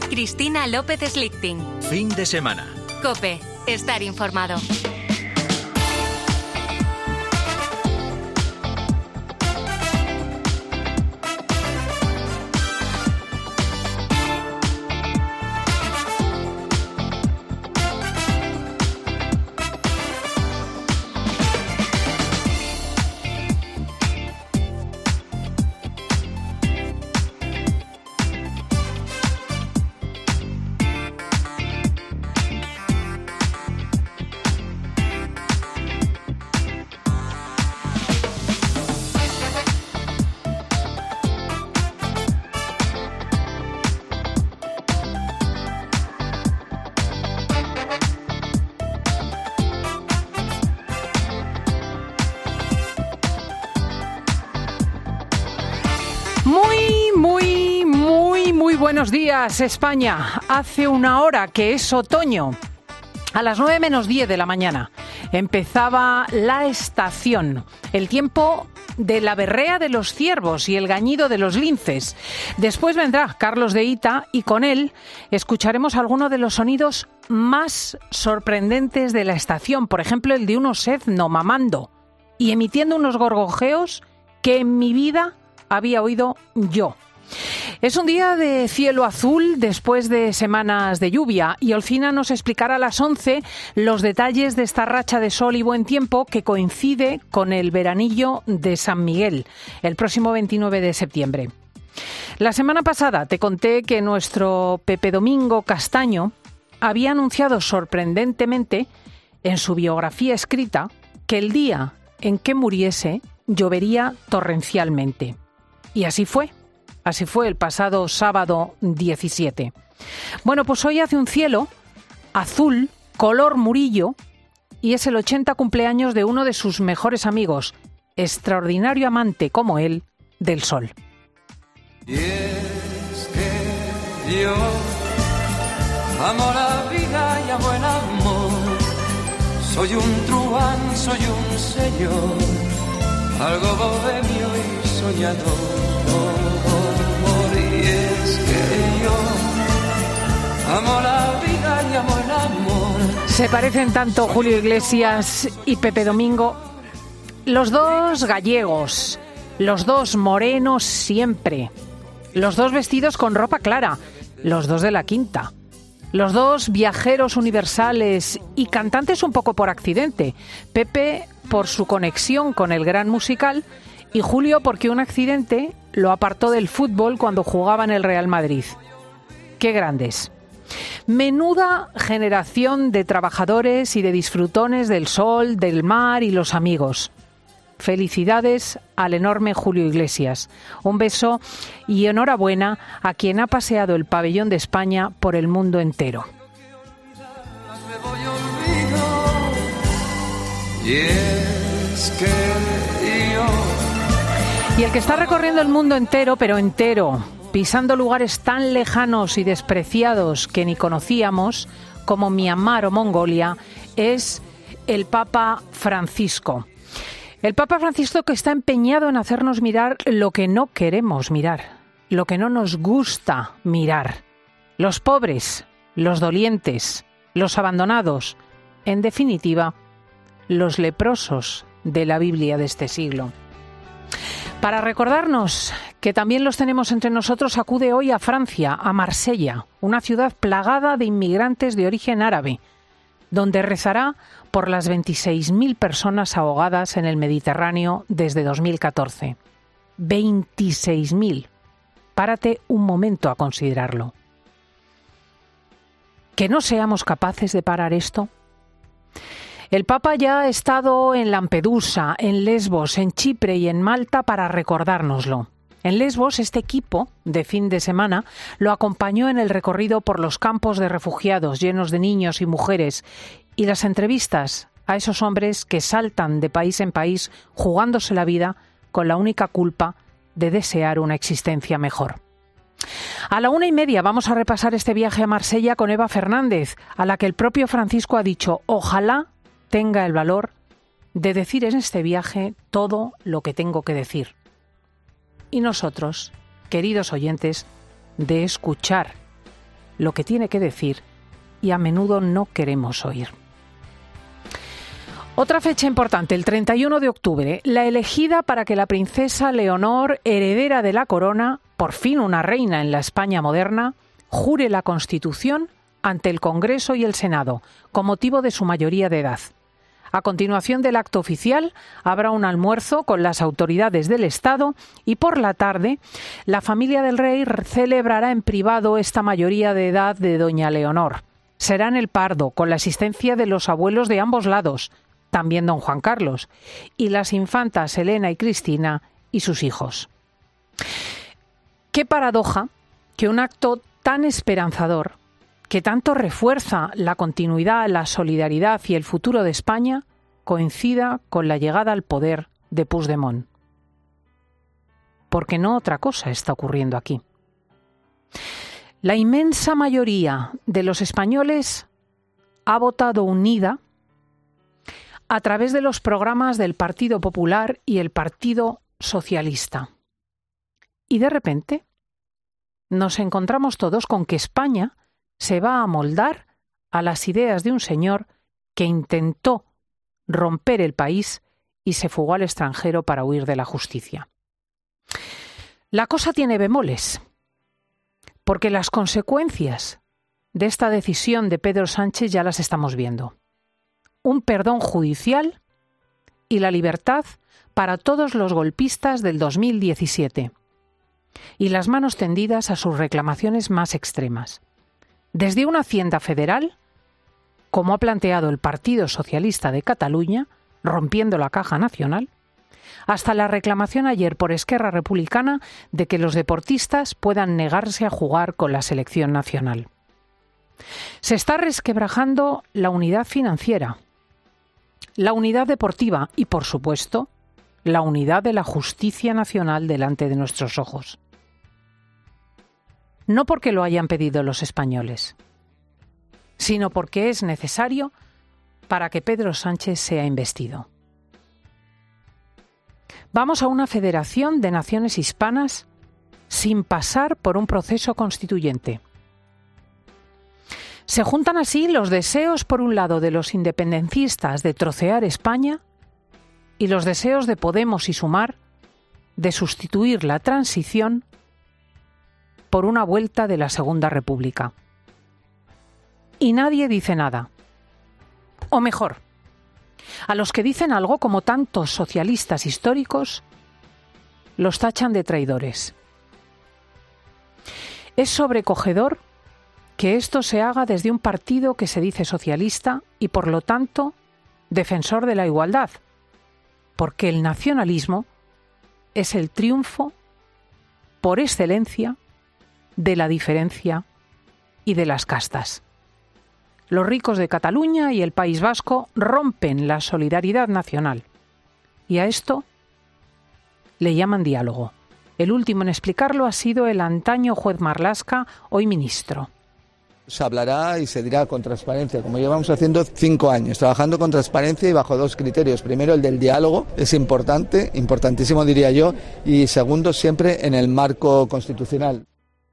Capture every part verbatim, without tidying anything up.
Cristina López Slichting. Fin de semana. COPE. Estar informado. Buenos días, España. Hace una hora que es otoño. A las nueve menos diez de la mañana empezaba la estación, el tiempo de la berrea de los ciervos y el gañido de los linces. Después vendrá Carlos de Ita y con él escucharemos algunos de los sonidos más sorprendentes de la estación. Por ejemplo, el de un osezno mamando y emitiendo unos gorgojeos que en mi vida había oído yo. Es un día de cielo azul después de semanas de lluvia y Olcina nos explicará a las once los detalles de esta racha de sol y buen tiempo que coincide con el veranillo de San Miguel, el próximo veintinueve de septiembre. La semana pasada te conté que nuestro Pepe Domingo Castaño había anunciado sorprendentemente en su biografía escrita que el día en que muriese llovería torrencialmente. Y así fue. Así fue el pasado sábado diecisiete. Bueno, pues hoy hace un cielo azul, color murillo, y es el ochenta cumpleaños de uno de sus mejores amigos, extraordinario amante como él, del sol. Y es que yo amo la vida y amo el amor. Soy un truán, soy un señor, algo bohemio y soñador. Y es que yo amo la vida y amo el amor. Se parecen tanto Julio Iglesias y Pepe Domingo, los dos gallegos, los dos morenos siempre, los dos vestidos con ropa clara, los dos de la quinta, los dos viajeros universales y cantantes un poco por accidente. Pepe por su conexión con el gran musical y Julio porque un accidente lo apartó del fútbol cuando jugaba en el Real Madrid. ¡Qué grandes! Menuda generación de trabajadores y de disfrutones del sol, del mar y los amigos. Felicidades al enorme Julio Iglesias. Un beso y enhorabuena a quien ha paseado el pabellón de España por el mundo entero. Y es que yo... Y el que está recorriendo el mundo entero, pero entero, pisando lugares tan lejanos y despreciados que ni conocíamos, como Myanmar o Mongolia, es el Papa Francisco. El Papa Francisco que está empeñado en hacernos mirar lo que no queremos mirar, lo que no nos gusta mirar. Los pobres, los dolientes, los abandonados, en definitiva, los leprosos de la Biblia de este siglo. Para recordarnos que también los tenemos entre nosotros, acude hoy a Francia, a Marsella, una ciudad plagada de inmigrantes de origen árabe, donde rezará por las veintiséis mil personas ahogadas en el Mediterráneo desde dos mil catorce. veintiséis mil. Párate un momento a considerarlo. ¿Que no seamos capaces de parar esto? El Papa ya ha estado en Lampedusa, en Lesbos, en Chipre y en Malta para recordárnoslo. En Lesbos, este equipo de fin de semana lo acompañó en el recorrido por los campos de refugiados llenos de niños y mujeres y las entrevistas a esos hombres que saltan de país en país jugándose la vida con la única culpa de desear una existencia mejor. A la una y media vamos a repasar este viaje a Marsella con Eva Fernández, a la que el propio Francisco ha dicho ojalá tenga el valor de decir en este viaje todo lo que tengo que decir. Y nosotros, queridos oyentes, de escuchar lo que tiene que decir y a menudo no queremos oír. Otra fecha importante, el treinta y uno de octubre, la elegida para que la princesa Leonor, heredera de la corona, por fin una reina en la España moderna, jure la Constitución ante el Congreso y el Senado, con motivo de su mayoría de edad. A continuación del acto oficial, habrá un almuerzo con las autoridades del Estado y por la tarde, la familia del rey celebrará en privado esta mayoría de edad de doña Leonor. Será en el Pardo, con la asistencia de los abuelos de ambos lados, también don Juan Carlos, y las infantas Elena y Cristina y sus hijos. Qué paradoja que un acto tan esperanzador, que tanto refuerza la continuidad, la solidaridad y el futuro de España, coincida con la llegada al poder de Puigdemont. Porque no otra cosa está ocurriendo aquí. La inmensa mayoría de los españoles ha votado unida a través de los programas del Partido Popular y el Partido Socialista. Y de repente nos encontramos todos con que España se va a amoldar a las ideas de un señor que intentó romper el país y se fugó al extranjero para huir de la justicia. La cosa tiene bemoles, porque las consecuencias de esta decisión de Pedro Sánchez ya las estamos viendo. Un perdón judicial y la libertad para todos los golpistas del dos mil diecisiete y las manos tendidas a sus reclamaciones más extremas. Desde una hacienda federal, como ha planteado el Partido Socialista de Cataluña, rompiendo la caja nacional, hasta la reclamación ayer por Esquerra Republicana de que los deportistas puedan negarse a jugar con la selección nacional. Se está resquebrajando la unidad financiera, la unidad deportiva y, por supuesto, la unidad de la justicia nacional delante de nuestros ojos. No porque lo hayan pedido los españoles, sino porque es necesario para que Pedro Sánchez sea investido. Vamos a una federación de naciones hispanas sin pasar por un proceso constituyente. Se juntan así los deseos, por un lado, de los independencistas de trocear España y los deseos de Podemos y Sumar de sustituir la transición por una vuelta de la Segunda República. Y nadie dice nada. O mejor, a los que dicen algo, como tantos socialistas históricos, los tachan de traidores. Es sobrecogedor que esto se haga desde un partido que se dice socialista y, por lo tanto, defensor de la igualdad, porque el nacionalismo es el triunfo por excelencia de la diferencia y de las castas. Los ricos de Cataluña y el País Vasco rompen la solidaridad nacional y a esto le llaman diálogo. El último en explicarlo ha sido el antaño juez Marlaska, hoy ministro. Se hablará y se dirá con transparencia, como llevamos haciendo cinco años, trabajando con transparencia y bajo dos criterios. Primero, el del diálogo, es importante, importantísimo diría yo, y segundo, siempre en el marco constitucional.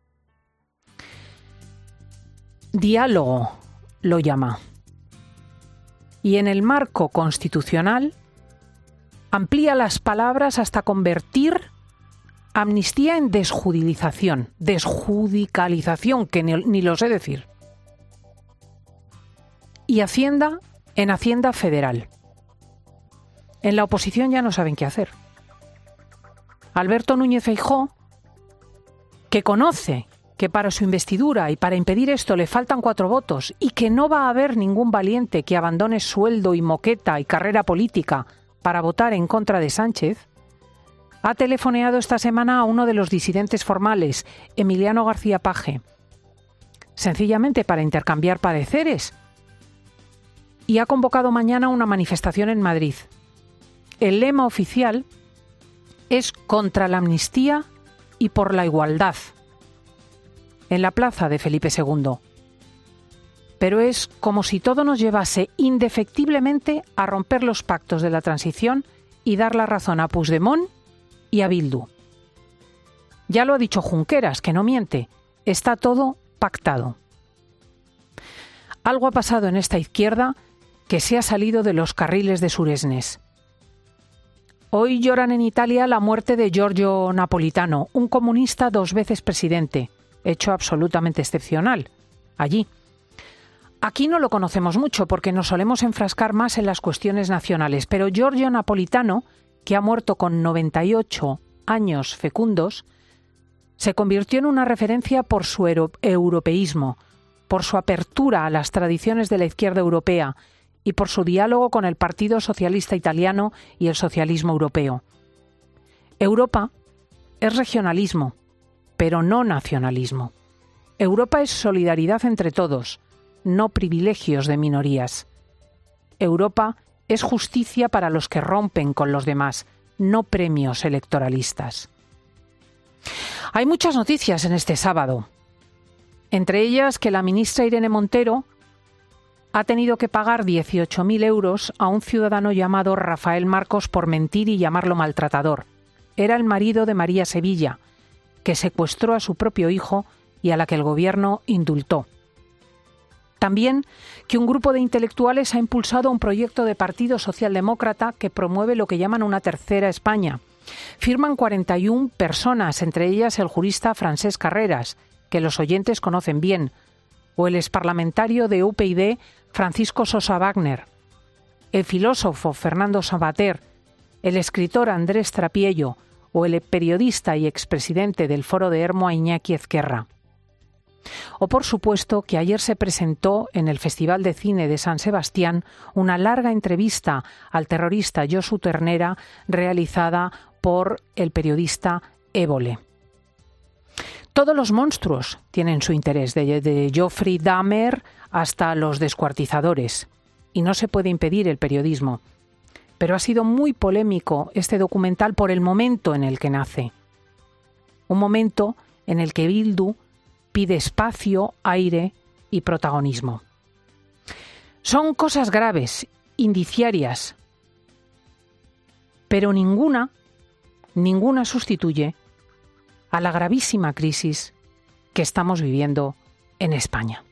Diálogo lo llama. Y en el marco constitucional amplía las palabras hasta convertir amnistía en desjudicialización, desjudicialización, que ni, ni lo sé decir. Y Hacienda en Hacienda Federal. En la oposición ya no saben qué hacer. Alberto Núñez Feijóo, que conoce que para su investidura y para impedir esto le faltan cuatro votos y que no va a haber ningún valiente que abandone sueldo y moqueta y carrera política para votar en contra de Sánchez, ha telefoneado esta semana a uno de los disidentes formales, Emiliano García Paje, sencillamente para intercambiar pareceres, y ha convocado mañana una manifestación en Madrid. El lema oficial es contra la amnistía y por la igualdad, en la plaza de Felipe segundo. Pero es como si todo nos llevase indefectiblemente a romper los pactos de la transición y dar la razón a Puigdemont y a Bildu. Ya lo ha dicho Junqueras, que no miente, está todo pactado. Algo ha pasado en esta izquierda que se ha salido de los carriles de Suresnes. Hoy lloran en Italia la muerte de Giorgio Napolitano, un comunista dos veces presidente, hecho absolutamente excepcional, allí. Aquí no lo conocemos mucho porque nos solemos enfrascar más en las cuestiones nacionales, pero Giorgio Napolitano, que ha muerto con noventa y ocho años fecundos, se convirtió en una referencia por su euro- europeísmo, por su apertura a las tradiciones de la izquierda europea y por su diálogo con el Partido Socialista Italiano y el socialismo europeo. Europa es regionalismo, pero no nacionalismo. Europa es solidaridad entre todos, no privilegios de minorías. Europa es justicia para los que rompen con los demás, no premios electoralistas. Hay muchas noticias en este sábado, entre ellas que la ministra Irene Montero ha tenido que pagar dieciocho mil euros a un ciudadano llamado Rafael Marcos por mentir y llamarlo maltratador. Era el marido de María Sevilla, que secuestró a su propio hijo y a la que el gobierno indultó. También que un grupo de intelectuales ha impulsado un proyecto de Partido Socialdemócrata que promueve lo que llaman una tercera España. Firman cuarenta y una personas, entre ellas el jurista Francesc Carreras, que los oyentes conocen bien, o el exparlamentario de U P YD Francisco Sosa Wagner, el filósofo Fernando Savater, el escritor Andrés Trapiello o el periodista y expresidente del Foro de Hermoa Iñaki Ezquerra. O por supuesto que ayer se presentó en el Festival de Cine de San Sebastián una larga entrevista al terrorista Josu Ternera realizada por el periodista Évole. Todos los monstruos tienen su interés, de, de Jeffrey Dahmer hasta los descuartizadores, y no se puede impedir el periodismo. Pero ha sido muy polémico este documental por el momento en el que nace. Un momento en el que Bildu pide espacio, aire y protagonismo. Son cosas graves, indiciarias, pero ninguna, ninguna sustituye a la gravísima crisis que estamos viviendo en España.